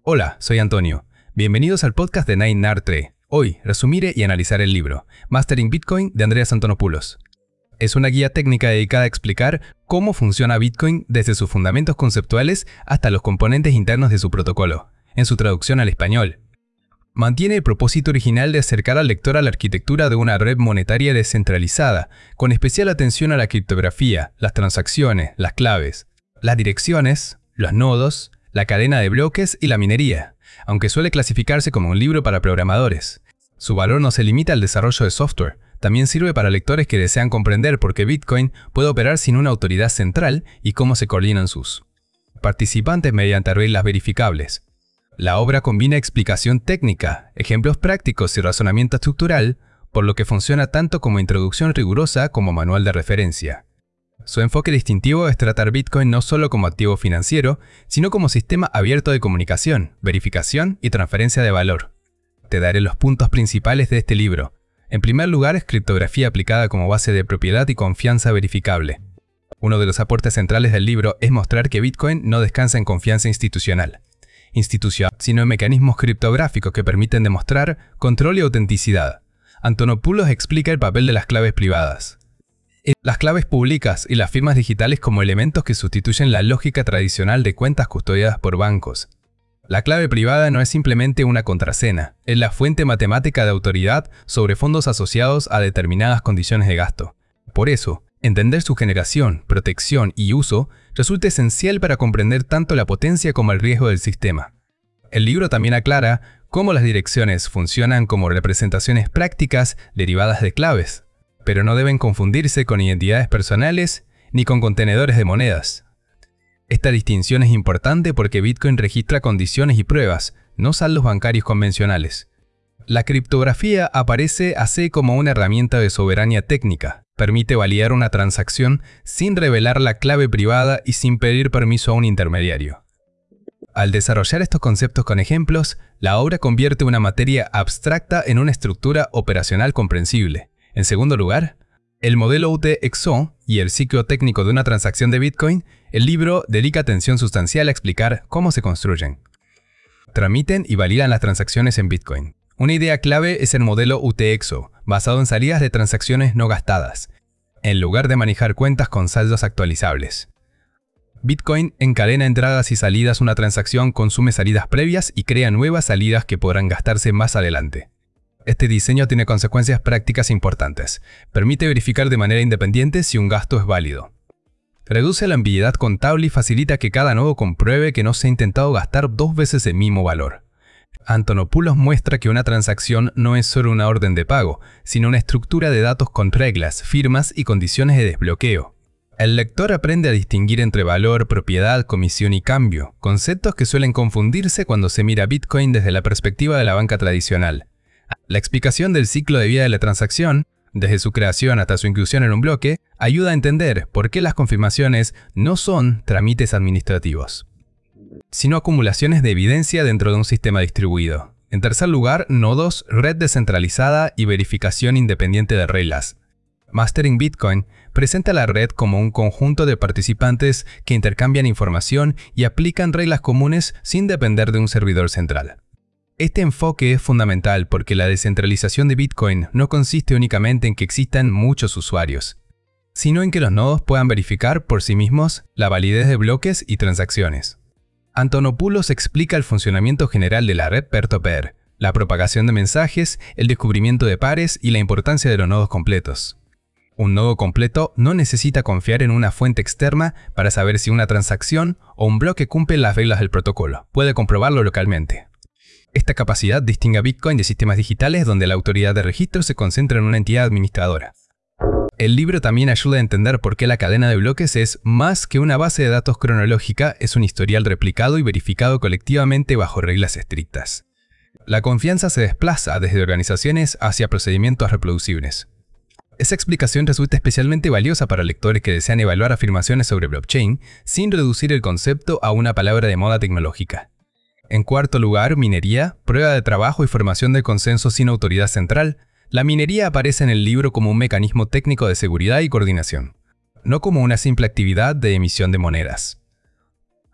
Hola, soy Antonio. Bienvenidos al podcast de 9NAR3. Hoy resumiré y analizaré el libro Mastering Bitcoin de Andreas Antonopoulos. Es una guía técnica dedicada a explicar cómo funciona Bitcoin desde sus fundamentos conceptuales hasta los componentes internos de su protocolo, en su traducción al español. Mantiene el propósito original de acercar al lector a la arquitectura de una red monetaria descentralizada, con especial atención a la criptografía, las transacciones, las claves, las direcciones, los nodos, la cadena de bloques y la minería, aunque suele clasificarse como un libro para programadores. Su valor no se limita al desarrollo de software, también sirve para lectores que desean comprender por qué Bitcoin puede operar sin una autoridad central y cómo se coordinan sus participantes mediante reglas verificables. La obra combina explicación técnica, ejemplos prácticos y razonamiento estructural, por lo que funciona tanto como introducción rigurosa como manual de referencia. Su enfoque distintivo es tratar Bitcoin no solo como activo financiero, sino como sistema abierto de comunicación, verificación y transferencia de valor. Te daré los puntos principales de este libro. En primer lugar, es criptografía aplicada como base de propiedad y confianza verificable. Uno de los aportes centrales del libro es mostrar que Bitcoin no descansa en confianza institucional, sino en mecanismos criptográficos que permiten demostrar control y autenticidad. Antonopoulos explica el papel de las claves privadas, las claves públicas y las firmas digitales como elementos que sustituyen la lógica tradicional de cuentas custodiadas por bancos. La clave privada no es simplemente una contraseña, es la fuente matemática de autoridad sobre fondos asociados a determinadas condiciones de gasto. Por eso, entender su generación, protección y uso resulta esencial para comprender tanto la potencia como el riesgo del sistema. El libro también aclara cómo las direcciones funcionan como representaciones prácticas derivadas de claves, pero no deben confundirse con identidades personales ni con contenedores de monedas. Esta distinción es importante porque Bitcoin registra condiciones y pruebas, no saldos bancarios convencionales. La criptografía aparece así como una herramienta de soberanía técnica. Permite validar una transacción sin revelar la clave privada y sin pedir permiso a un intermediario. Al desarrollar estos conceptos con ejemplos, la obra convierte una materia abstracta en una estructura operacional comprensible. En segundo lugar, el modelo UTXO y el ciclo técnico de una transacción de Bitcoin, el libro dedica atención sustancial a explicar cómo se construyen, tramiten y validan las transacciones en Bitcoin. Una idea clave es el modelo UTXO, basado en salidas de transacciones no gastadas, en lugar de manejar cuentas con saldos actualizables. Bitcoin encadena entradas y salidas. Una transacción consume salidas previas y crea nuevas salidas que podrán gastarse más adelante. Este diseño tiene consecuencias prácticas importantes. Permite verificar de manera independiente si un gasto es válido. Reduce la ambigüedad contable y facilita que cada nodo compruebe que no se ha intentado gastar dos veces el mismo valor. Antonopoulos muestra que una transacción no es solo una orden de pago, sino una estructura de datos con reglas, firmas y condiciones de desbloqueo. El lector aprende a distinguir entre valor, propiedad, comisión y cambio, conceptos que suelen confundirse cuando se mira Bitcoin desde la perspectiva de la banca tradicional. La explicación del ciclo de vida de la transacción, desde su creación hasta su inclusión en un bloque, ayuda a entender por qué las confirmaciones no son trámites administrativos, sino acumulaciones de evidencia dentro de un sistema distribuido. En tercer lugar, nodos, red descentralizada y verificación independiente de reglas. Mastering Bitcoin presenta la red como un conjunto de participantes que intercambian información y aplican reglas comunes sin depender de un servidor central. Este enfoque es fundamental porque la descentralización de Bitcoin no consiste únicamente en que existan muchos usuarios, sino en que los nodos puedan verificar por sí mismos la validez de bloques y transacciones. Antonopoulos explica el funcionamiento general de la red peer-to-peer, la propagación de mensajes, el descubrimiento de pares y la importancia de los nodos completos. Un nodo completo no necesita confiar en una fuente externa para saber si una transacción o un bloque cumple las reglas del protocolo. Puede comprobarlo localmente. Esta capacidad distingue a Bitcoin de sistemas digitales donde la autoridad de registro se concentra en una entidad administradora. El libro también ayuda a entender por qué la cadena de bloques es más que una base de datos cronológica, es un historial replicado y verificado colectivamente bajo reglas estrictas. La confianza se desplaza desde organizaciones hacia procedimientos reproducibles. Esa explicación resulta especialmente valiosa para lectores que desean evaluar afirmaciones sobre blockchain sin reducir el concepto a una palabra de moda tecnológica. En cuarto lugar, minería, prueba de trabajo y formación de consenso sin autoridad central. La minería aparece en el libro como un mecanismo técnico de seguridad y coordinación, no como una simple actividad de emisión de monedas.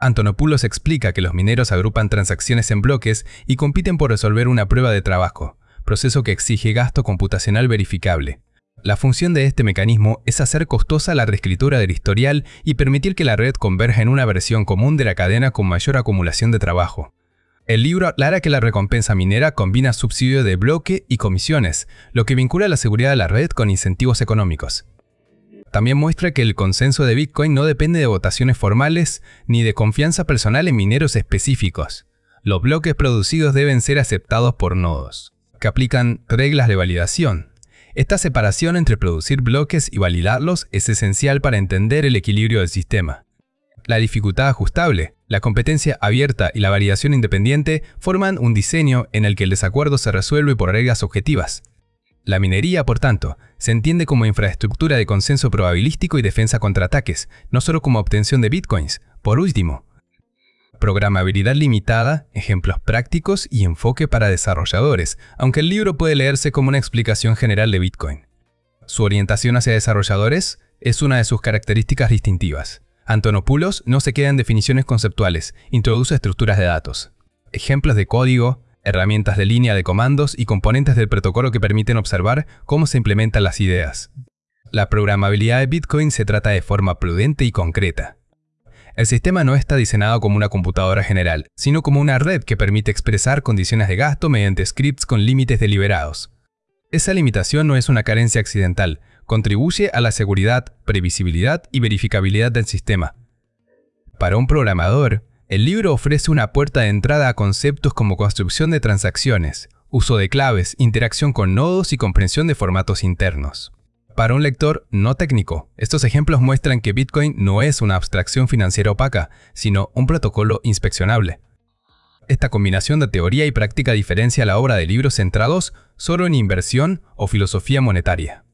Antonopoulos explica que los mineros agrupan transacciones en bloques y compiten por resolver una prueba de trabajo, proceso que exige gasto computacional verificable. La función de este mecanismo es hacer costosa la reescritura del historial y permitir que la red converja en una versión común de la cadena con mayor acumulación de trabajo. El libro aclara que la recompensa minera combina subsidio de bloque y comisiones, lo que vincula la seguridad de la red con incentivos económicos. También muestra que el consenso de Bitcoin no depende de votaciones formales ni de confianza personal en mineros específicos. Los bloques producidos deben ser aceptados por nodos, que aplican reglas de validación. Esta separación entre producir bloques y validarlos es esencial para entender el equilibrio del sistema. La dificultad ajustable, la competencia abierta y la validación independiente forman un diseño en el que el desacuerdo se resuelve por reglas objetivas. La minería, por tanto, se entiende como infraestructura de consenso probabilístico y defensa contra ataques, no solo como obtención de bitcoins. Por último, programabilidad limitada, ejemplos prácticos y enfoque para desarrolladores, aunque el libro puede leerse como una explicación general de Bitcoin. Su orientación hacia desarrolladores es una de sus características distintivas. Antonopoulos no se queda en definiciones conceptuales, introduce estructuras de datos, ejemplos de código, herramientas de línea de comandos y componentes del protocolo que permiten observar cómo se implementan las ideas. La programabilidad de Bitcoin se trata de forma prudente y concreta. El sistema no está diseñado como una computadora general, sino como una red que permite expresar condiciones de gasto mediante scripts con límites deliberados. Esa limitación no es una carencia accidental, contribuye a la seguridad, previsibilidad y verificabilidad del sistema. Para un programador, el libro ofrece una puerta de entrada a conceptos como construcción de transacciones, uso de claves, interacción con nodos y comprensión de formatos internos. Para un lector no técnico, estos ejemplos muestran que Bitcoin no es una abstracción financiera opaca, sino un protocolo inspeccionable. Esta combinación de teoría y práctica diferencia la obra de libros centrados solo en inversión o filosofía monetaria.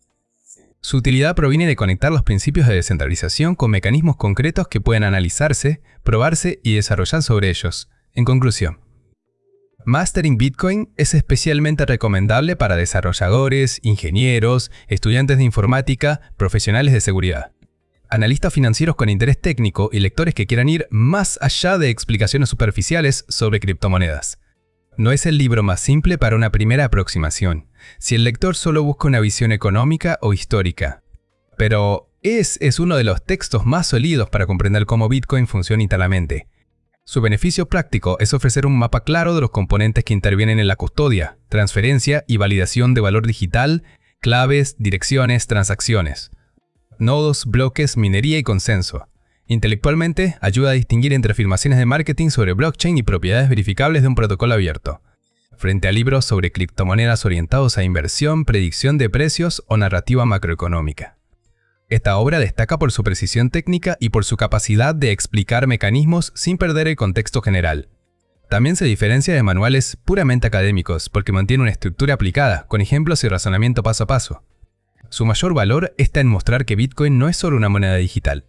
Su utilidad proviene de conectar los principios de descentralización con mecanismos concretos que pueden analizarse, probarse y desarrollar sobre ellos. En conclusión, Mastering Bitcoin es especialmente recomendable para desarrolladores, ingenieros, estudiantes de informática, profesionales de seguridad, analistas financieros con interés técnico y lectores que quieran ir más allá de explicaciones superficiales sobre criptomonedas. No es el libro más simple para una primera aproximación, si el lector solo busca una visión económica o histórica. Pero es uno de los textos más sólidos para comprender cómo Bitcoin funciona internamente. Su beneficio práctico es ofrecer un mapa claro de los componentes que intervienen en la custodia, transferencia y validación de valor digital, claves, direcciones, transacciones, nodos, bloques, minería y consenso. Intelectualmente, ayuda a distinguir entre afirmaciones de marketing sobre blockchain y propiedades verificables de un protocolo abierto, frente a libros sobre criptomonedas orientados a inversión, predicción de precios o narrativa macroeconómica. Esta obra destaca por su precisión técnica y por su capacidad de explicar mecanismos sin perder el contexto general. También se diferencia de manuales puramente académicos porque mantiene una estructura aplicada, con ejemplos y razonamiento paso a paso. Su mayor valor está en mostrar que Bitcoin no es solo una moneda digital,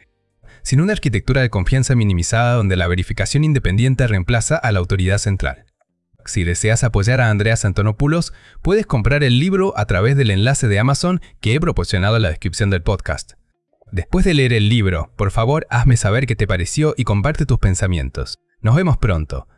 sino una arquitectura de confianza minimizada donde la verificación independiente reemplaza a la autoridad central. Si deseas apoyar a Andreas Antonopoulos, puedes comprar el libro a través del enlace de Amazon que he proporcionado en la descripción del podcast. Después de leer el libro, por favor hazme saber qué te pareció y comparte tus pensamientos. Nos vemos pronto.